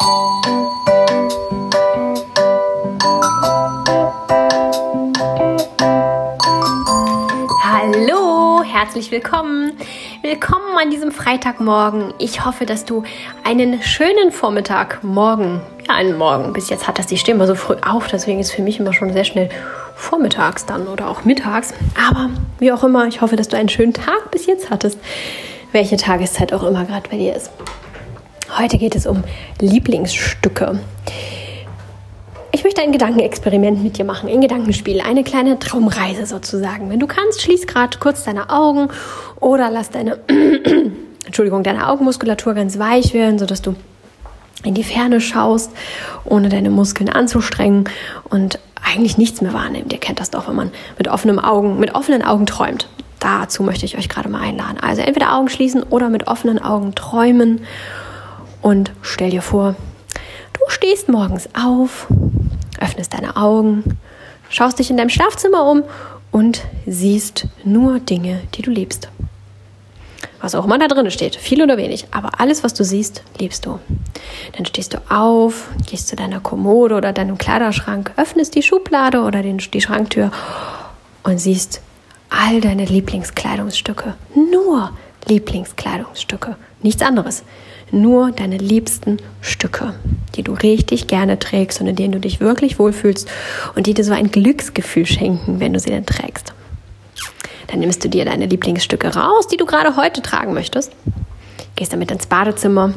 Hallo, herzlich willkommen. Willkommen an diesem Freitagmorgen. Ich hoffe, dass du einen schönen Vormittagmorgen, einen Morgen bis jetzt hattest. Ich stehe immer so früh auf, deswegen ist für mich immer schon sehr schnell vormittags dann oder auch mittags. Aber wie auch immer, ich hoffe, dass du einen schönen Tag bis jetzt hattest, welche Tageszeit auch immer gerade bei dir ist. Heute geht es um Lieblingsstücke. Ich möchte ein Gedankenexperiment mit dir machen, ein Gedankenspiel, eine kleine Traumreise sozusagen. Wenn du kannst, schließ gerade kurz deine Augen oder lass deine Augenmuskulatur ganz weich werden, sodass du in die Ferne schaust, ohne deine Muskeln anzustrengen und eigentlich nichts mehr wahrnimmt. Ihr kennt das doch, wenn man mit offenen Augen träumt. Dazu möchte ich euch gerade mal einladen. Also entweder Augen schließen oder mit offenen Augen träumen und stell dir vor, du stehst morgens auf, öffnest deine Augen, schaust dich in deinem Schlafzimmer um und siehst nur Dinge, die du liebst. Was auch immer da drin steht, viel oder wenig, aber alles, was du siehst, liebst du. Dann stehst du auf, gehst zu deiner Kommode oder deinem Kleiderschrank, öffnest die Schublade oder die Schranktür und siehst all deine Lieblingskleidungsstücke. Nur Lieblingskleidungsstücke, nichts anderes. Nur deine liebsten Stücke, die du richtig gerne trägst und in denen du dich wirklich wohlfühlst und die dir so ein Glücksgefühl schenken, wenn du sie denn trägst. Dann nimmst du dir deine Lieblingsstücke raus, die du gerade heute tragen möchtest, gehst damit ins Badezimmer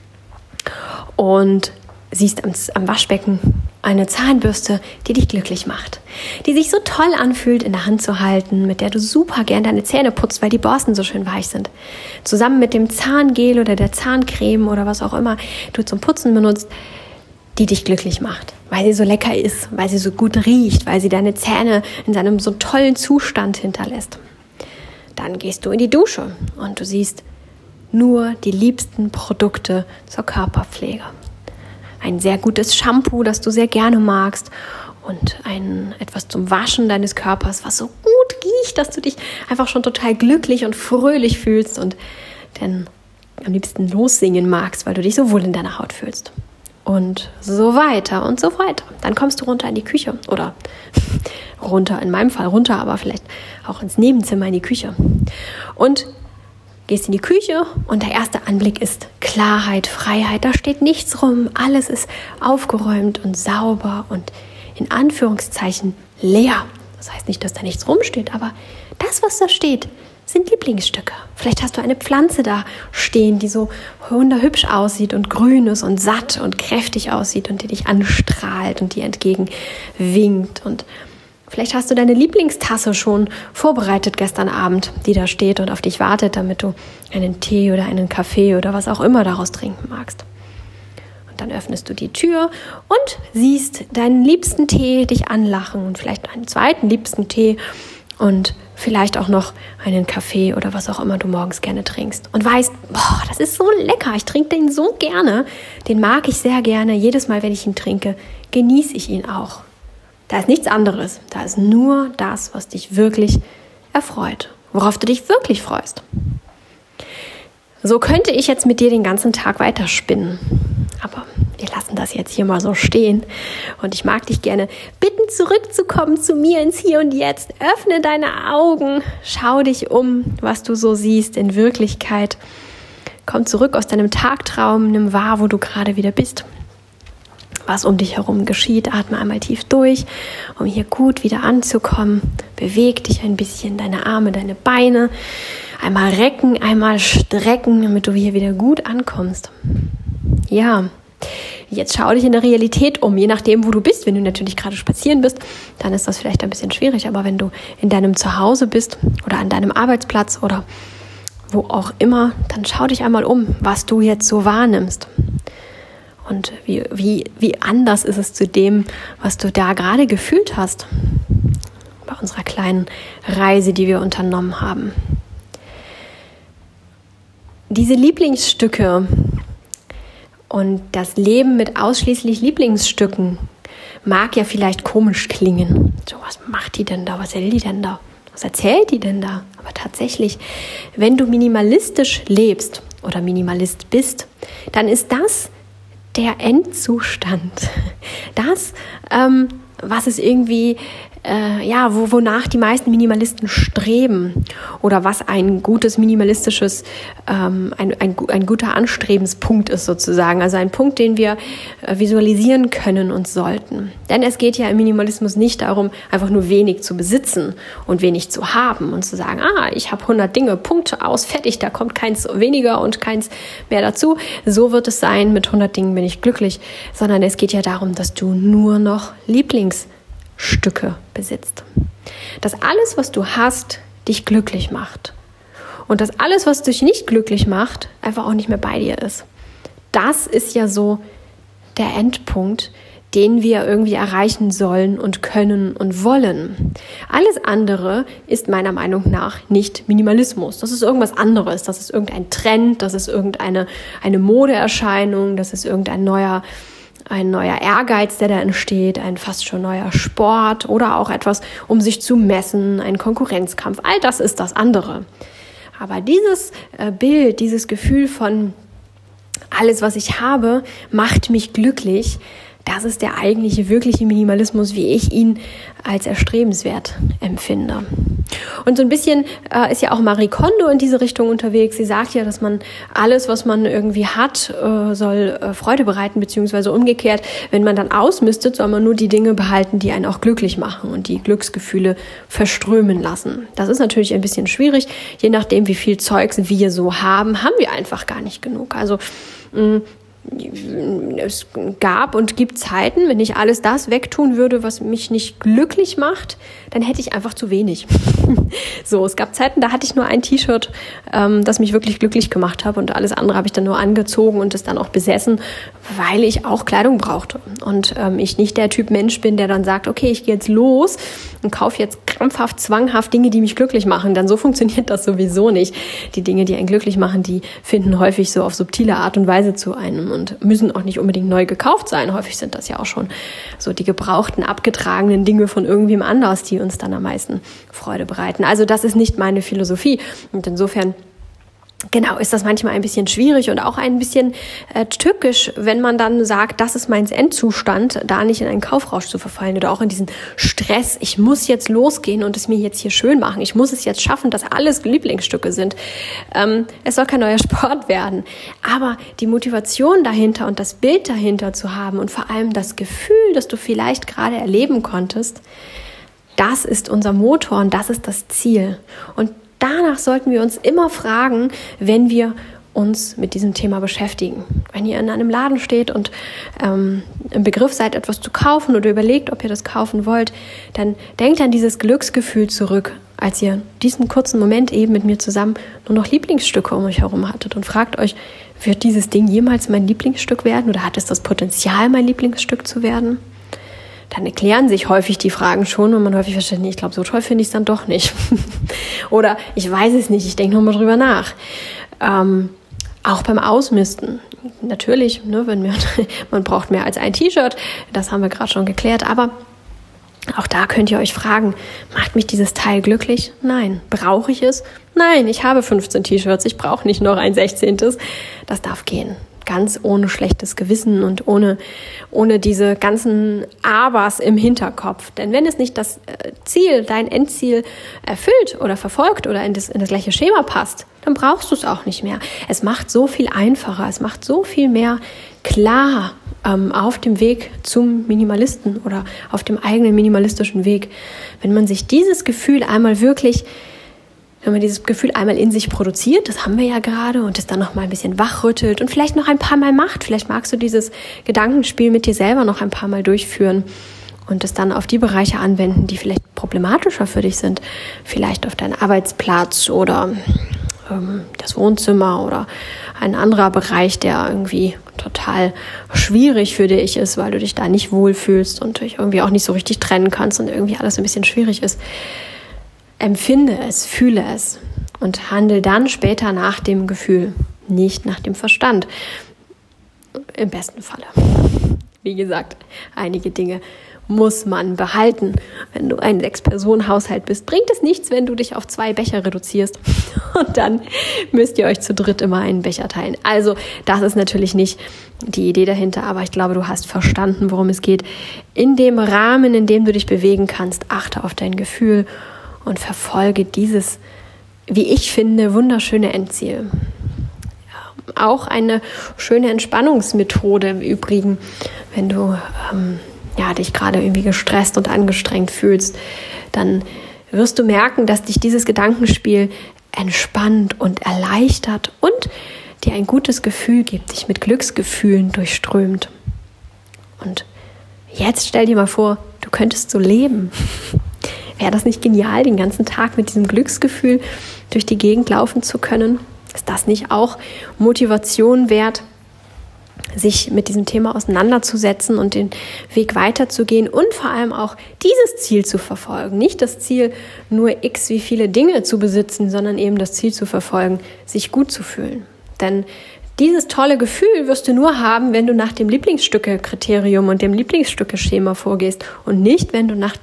und siehst am Waschbecken eine Zahnbürste, die dich glücklich macht, die sich so toll anfühlt, in der Hand zu halten, mit der du super gern deine Zähne putzt, weil die Borsten so schön weich sind. Zusammen mit dem Zahngel oder der Zahncreme oder was auch immer du zum Putzen benutzt, die dich glücklich macht, weil sie so lecker ist, weil sie so gut riecht, weil sie deine Zähne in einem so tollen Zustand hinterlässt. Dann gehst du in die Dusche und du siehst nur die liebsten Produkte zur Körperpflege. Ein sehr gutes Shampoo, das du sehr gerne magst und etwas zum Waschen deines Körpers, was so gut riecht, dass du dich einfach schon total glücklich und fröhlich fühlst und dann am liebsten lossingen magst, weil du dich so wohl in deiner Haut fühlst. Und so weiter und so weiter. Dann kommst du runter in die Küche oder runter, in meinem Fall runter, aber vielleicht auch ins Nebenzimmer in die Küche. Und gehst in die Küche und der erste Anblick ist Klarheit, Freiheit. Da steht nichts rum. Alles ist aufgeräumt und sauber und in Anführungszeichen leer. Das heißt nicht, dass da nichts rumsteht, aber das, was da steht, sind Lieblingsstücke. Vielleicht hast du eine Pflanze da stehen, die so wunderhübsch aussieht und grün ist und satt und kräftig aussieht und die dich anstrahlt und dir entgegenwinkt. Und vielleicht hast du deine Lieblingstasse schon vorbereitet gestern Abend, die da steht und auf dich wartet, damit du einen Tee oder einen Kaffee oder was auch immer daraus trinken magst. Und dann öffnest du die Tür und siehst deinen liebsten Tee dich anlachen und vielleicht einen zweiten liebsten Tee und vielleicht auch noch einen Kaffee oder was auch immer du morgens gerne trinkst. Und weißt, boah, das ist so lecker, ich trinke den so gerne, den mag ich sehr gerne. Jedes Mal, wenn ich ihn trinke, genieße ich ihn auch. Da ist nichts anderes. Da ist nur das, was dich wirklich erfreut, worauf du dich wirklich freust. So könnte ich jetzt mit dir den ganzen Tag weiterspinnen. Aber wir lassen das jetzt hier mal so stehen. Und ich mag dich gerne bitten, zurückzukommen zu mir ins Hier und Jetzt. Öffne deine Augen, schau dich um, was du so siehst in Wirklichkeit. Komm zurück aus deinem Tagtraum, nimm wahr, wo du gerade wieder bist. Was um dich herum geschieht, atme einmal tief durch, um hier gut wieder anzukommen. Beweg dich ein bisschen, deine Arme, deine Beine. Einmal recken, einmal strecken, damit du hier wieder gut ankommst. Ja, jetzt schau dich in der Realität um, je nachdem, wo du bist. Wenn du natürlich gerade spazieren bist, dann ist das vielleicht ein bisschen schwierig. Aber wenn du in deinem Zuhause bist oder an deinem Arbeitsplatz oder wo auch immer, dann schau dich einmal um, was du jetzt so wahrnimmst. Und wie anders ist es zu dem, was du da gerade gefühlt hast bei unserer kleinen Reise, die wir unternommen haben. Diese Lieblingsstücke und das Leben mit ausschließlich Lieblingsstücken mag ja vielleicht komisch klingen. So, was macht die denn da? Was will die denn da? Was erzählt die denn da? Aber tatsächlich, wenn du minimalistisch lebst oder Minimalist bist, dann ist das der Endzustand. Das, was es irgendwie, wonach die meisten Minimalisten streben oder was ein gutes minimalistisches, ein guter Anstrebenspunkt ist sozusagen, also ein Punkt, den wir visualisieren können und sollten. Denn es geht ja im Minimalismus nicht darum, einfach nur wenig zu besitzen und wenig zu haben und zu sagen, ich habe 100 Dinge, Punkt, aus, fertig, da kommt keins weniger und keins mehr dazu. So wird es sein, mit 100 Dingen bin ich glücklich, sondern es geht ja darum, dass du nur noch Lieblingsstücke besitzt. Dass alles, was du hast, dich glücklich macht. Und dass alles, was dich nicht glücklich macht, einfach auch nicht mehr bei dir ist. Das ist ja so der Endpunkt, den wir irgendwie erreichen sollen und können und wollen. Alles andere ist meiner Meinung nach nicht Minimalismus. Das ist irgendwas anderes. Das ist irgendein Trend, das ist irgendeine Modeerscheinung, das ist irgendein neuer Ehrgeiz, der da entsteht, ein fast schon neuer Sport oder auch etwas, um sich zu messen, ein Konkurrenzkampf. All das ist das andere. Aber dieses Bild, dieses Gefühl von alles, was ich habe, macht mich glücklich, das ist der eigentliche, wirkliche Minimalismus, wie ich ihn als erstrebenswert empfinde. Und so ein bisschen ist ja auch Marie Kondo in diese Richtung unterwegs. Sie sagt ja, dass man alles, was man irgendwie hat, soll Freude bereiten, beziehungsweise umgekehrt, wenn man dann ausmistet, soll man nur die Dinge behalten, die einen auch glücklich machen und die Glücksgefühle verströmen lassen. Das ist natürlich ein bisschen schwierig. Je nachdem, wie viel Zeugs wir so haben wir einfach gar nicht genug. Also es gab und gibt Zeiten, wenn ich alles das wegtun würde, was mich nicht glücklich macht, dann hätte ich einfach zu wenig. So, es gab Zeiten, da hatte ich nur ein T-Shirt, das mich wirklich glücklich gemacht hat und alles andere habe ich dann nur angezogen und es dann auch besessen, weil ich auch Kleidung brauchte. Und ich nicht der Typ Mensch bin, der dann sagt, okay, ich gehe jetzt los und kaufe jetzt krampfhaft, zwanghaft Dinge, die mich glücklich machen. Dann so funktioniert das sowieso nicht. Die Dinge, die einen glücklich machen, die finden häufig so auf subtile Art und Weise zu einem und müssen auch nicht unbedingt neu gekauft sein. Häufig sind das ja auch schon so die gebrauchten, abgetragenen Dinge von irgendwem anders, die uns dann am meisten Freude bereiten. Also das ist nicht meine Philosophie. Und insofern genau, ist das manchmal ein bisschen schwierig und auch ein bisschen tückisch, wenn man dann sagt, das ist mein Endzustand, da nicht in einen Kaufrausch zu verfallen oder auch in diesen Stress, ich muss jetzt losgehen und es mir jetzt hier schön machen, ich muss es jetzt schaffen, dass alles Lieblingsstücke sind. Es soll kein neuer Sport werden, aber die Motivation dahinter und das Bild dahinter zu haben und vor allem das Gefühl, das du vielleicht gerade erleben konntest, das ist unser Motor und das ist das Ziel. Und danach sollten wir uns immer fragen, wenn wir uns mit diesem Thema beschäftigen. Wenn ihr in einem Laden steht und im Begriff seid, etwas zu kaufen oder überlegt, ob ihr das kaufen wollt, dann denkt an dieses Glücksgefühl zurück, als ihr diesen kurzen Moment eben mit mir zusammen nur noch Lieblingsstücke um euch herum hattet und fragt euch, wird dieses Ding jemals mein Lieblingsstück werden oder hat es das Potenzial, mein Lieblingsstück zu werden? Dann erklären sich häufig die Fragen schon und man häufig versteht, nee, ich glaube, so toll finde ich es dann doch nicht. Oder ich weiß es nicht, ich denke nochmal drüber nach. Auch beim Ausmisten. Natürlich, ne, man braucht mehr als ein T-Shirt, das haben wir gerade schon geklärt, aber auch da könnt ihr euch fragen, macht mich dieses Teil glücklich? Nein. Brauche ich es? Nein, ich habe 15 T-Shirts, ich brauche nicht noch ein 16. Das darf gehen. Ganz ohne schlechtes Gewissen und ohne diese ganzen Abers im Hinterkopf. Denn wenn es nicht das Ziel, dein Endziel erfüllt oder verfolgt oder in das gleiche Schema passt, dann brauchst du es auch nicht mehr. Es macht so viel einfacher, es macht so viel mehr klar auf dem Weg zum Minimalisten oder auf dem eigenen minimalistischen Weg. Wenn man sich dieses Gefühl einmal in sich produziert, das haben wir ja gerade, und es dann noch mal ein bisschen wachrüttelt und vielleicht noch ein paar Mal macht. Vielleicht magst du dieses Gedankenspiel mit dir selber noch ein paar Mal durchführen und es dann auf die Bereiche anwenden, die vielleicht problematischer für dich sind. Vielleicht auf deinen Arbeitsplatz oder das Wohnzimmer oder ein anderer Bereich, der irgendwie total schwierig für dich ist, weil du dich da nicht wohlfühlst und dich irgendwie auch nicht so richtig trennen kannst und irgendwie alles ein bisschen schwierig ist. Empfinde es, fühle es und handle dann später nach dem Gefühl, nicht nach dem Verstand. Im besten Falle. Wie gesagt, einige Dinge muss man behalten. Wenn du ein 6-Personen-Haushalt bist, bringt es nichts, wenn du dich auf 2 Becher reduzierst. Und dann müsst ihr euch zu dritt immer einen Becher teilen. Also das ist natürlich nicht die Idee dahinter, aber ich glaube, du hast verstanden, worum es geht. In dem Rahmen, in dem du dich bewegen kannst, achte auf dein Gefühl und verfolge dieses, wie ich finde, wunderschöne Endziel. Auch eine schöne Entspannungsmethode im Übrigen, wenn du dich gerade irgendwie gestresst und angestrengt fühlst, dann wirst du merken, dass dich dieses Gedankenspiel entspannt und erleichtert und dir ein gutes Gefühl gibt, dich mit Glücksgefühlen durchströmt. Und jetzt stell dir mal vor, du könntest so leben. Wäre das nicht genial, den ganzen Tag mit diesem Glücksgefühl durch die Gegend laufen zu können? Ist das nicht auch Motivation wert, sich mit diesem Thema auseinanderzusetzen und den Weg weiterzugehen und vor allem auch dieses Ziel zu verfolgen? Nicht das Ziel, nur x wie viele Dinge zu besitzen, sondern eben das Ziel zu verfolgen, sich gut zu fühlen. Denn dieses tolle Gefühl wirst du nur haben, wenn du nach dem Lieblingsstücke-Kriterium und dem Lieblingsstücke-Schema vorgehst und nicht, wenn du nach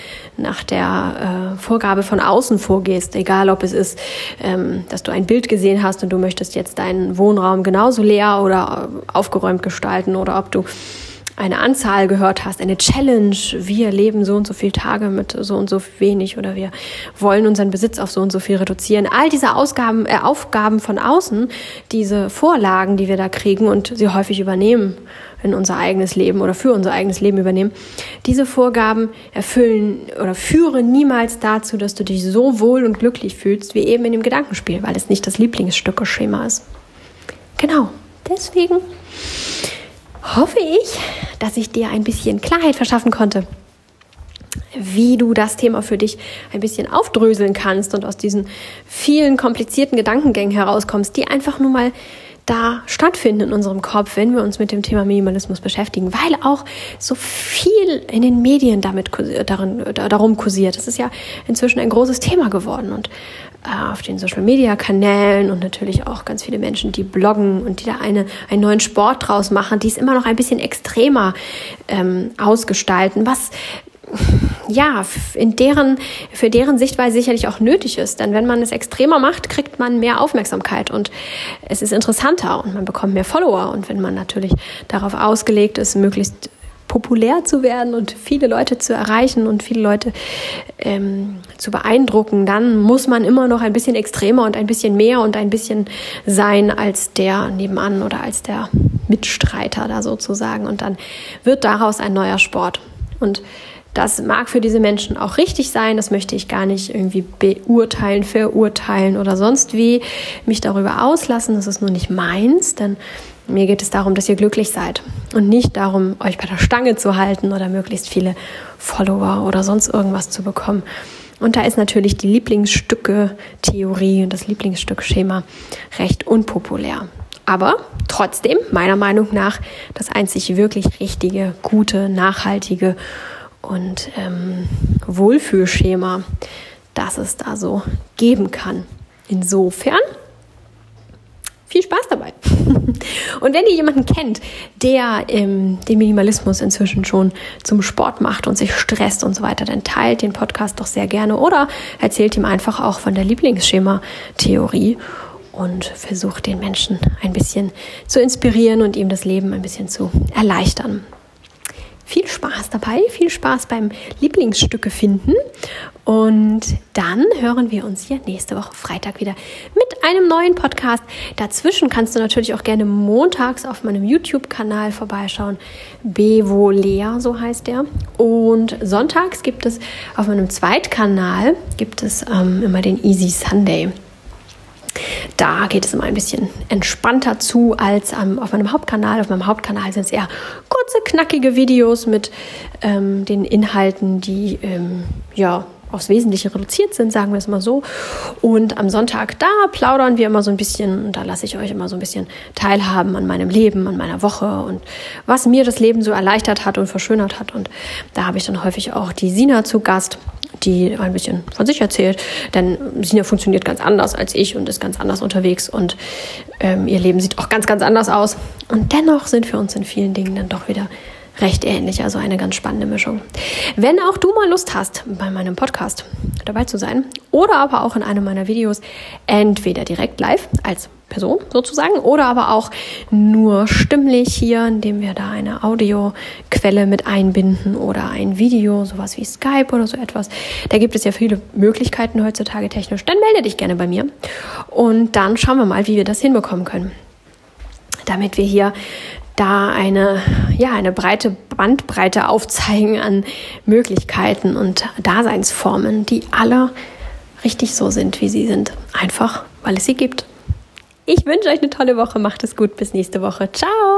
der Vorgabe von außen vorgehst. Egal, ob es ist, dass du ein Bild gesehen hast und du möchtest jetzt deinen Wohnraum genauso leer oder aufgeräumt gestalten oder ob du eine Anzahl gehört hast, eine Challenge, wir leben so und so viele Tage mit so und so wenig oder wir wollen unseren Besitz auf so und so viel reduzieren. All diese Aufgaben von außen, diese Vorlagen, die wir da kriegen und sie häufig übernehmen in unser eigenes Leben oder für unser eigenes Leben übernehmen, diese Vorgaben erfüllen oder führen niemals dazu, dass du dich so wohl und glücklich fühlst, wie eben in dem Gedankenspiel, weil es nicht das Lieblingsstücke-Schema ist. Genau, deswegen hoffe ich, dass ich dir ein bisschen Klarheit verschaffen konnte, wie du das Thema für dich ein bisschen aufdröseln kannst und aus diesen vielen komplizierten Gedankengängen herauskommst, die einfach nur mal da stattfinden in unserem Kopf, wenn wir uns mit dem Thema Minimalismus beschäftigen, weil auch so viel in den Medien darum kursiert. Das ist ja inzwischen ein großes Thema geworden und auf den Social-Media-Kanälen und natürlich auch ganz viele Menschen, die bloggen und die da einen neuen Sport draus machen, die es immer noch ein bisschen extremer ausgestalten, was für deren Sichtweise sicherlich auch nötig ist. Denn wenn man es extremer macht, kriegt man mehr Aufmerksamkeit und es ist interessanter und man bekommt mehr Follower. Und wenn man natürlich darauf ausgelegt ist, möglichst populär zu werden und viele Leute zu erreichen und viele Leute zu beeindrucken, dann muss man immer noch ein bisschen extremer und ein bisschen mehr und ein bisschen sein als der nebenan oder als der Mitstreiter da sozusagen. Und dann wird daraus ein neuer Sport. Und das mag für diese Menschen auch richtig sein, das möchte ich gar nicht irgendwie beurteilen, verurteilen oder sonst wie mich darüber auslassen, das ist nur nicht meins, denn mir geht es darum, dass ihr glücklich seid und nicht darum, euch bei der Stange zu halten oder möglichst viele Follower oder sonst irgendwas zu bekommen. Und da ist natürlich die Lieblingsstücke-Theorie und das Lieblingsstück-Schema recht unpopulär. Aber trotzdem, meiner Meinung nach, das einzig wirklich richtige, gute, nachhaltige und Wohlfühlschema, das es da so geben kann. Insofern viel Spaß dabei. Und wenn ihr jemanden kennt, der den Minimalismus inzwischen schon zum Sport macht und sich stresst und so weiter, dann teilt den Podcast doch sehr gerne oder erzählt ihm einfach auch von der Lieblingsschema-Theorie und versucht den Menschen ein bisschen zu inspirieren und ihm das Leben ein bisschen zu erleichtern. Viel Spaß dabei, viel Spaß beim Lieblingsstücke finden und dann hören wir uns hier nächste Woche Freitag wieder mit einem neuen Podcast. Dazwischen kannst du natürlich auch gerne montags auf meinem YouTube-Kanal vorbeischauen, Bevolea, so heißt der. Und sonntags gibt es auf meinem Zweitkanal immer den Easy Sunday. Da geht es immer ein bisschen entspannter zu als auf meinem Hauptkanal. Auf meinem Hauptkanal sind es eher kurze, knackige Videos mit den Inhalten, die aufs Wesentliche reduziert sind, sagen wir es mal so. Und am Sonntag, da plaudern wir immer so ein bisschen und da lasse ich euch immer so ein bisschen teilhaben an meinem Leben, an meiner Woche und was mir das Leben so erleichtert hat und verschönert hat. Und da habe ich dann häufig auch die Sina zu Gast, die ein bisschen von sich erzählt, denn Sina funktioniert ganz anders als ich und ist ganz anders unterwegs und ihr Leben sieht auch ganz, ganz anders aus. Und dennoch sind wir uns in vielen Dingen dann doch wieder recht ähnlich, also eine ganz spannende Mischung. Wenn auch du mal Lust hast, bei meinem Podcast dabei zu sein oder aber auch in einem meiner Videos, entweder direkt live als Person sozusagen oder aber auch nur stimmlich hier, indem wir da eine Audioquelle mit einbinden oder ein Video, sowas wie Skype oder so etwas. Da gibt es ja viele Möglichkeiten heutzutage technisch. Dann melde dich gerne bei mir und dann schauen wir mal, wie wir das hinbekommen können, damit wir hier da eine breite Bandbreite aufzeigen an Möglichkeiten und Daseinsformen, die alle richtig so sind, wie sie sind. Einfach, weil es sie gibt. Ich wünsche euch eine tolle Woche. Macht es gut. Bis nächste Woche. Ciao.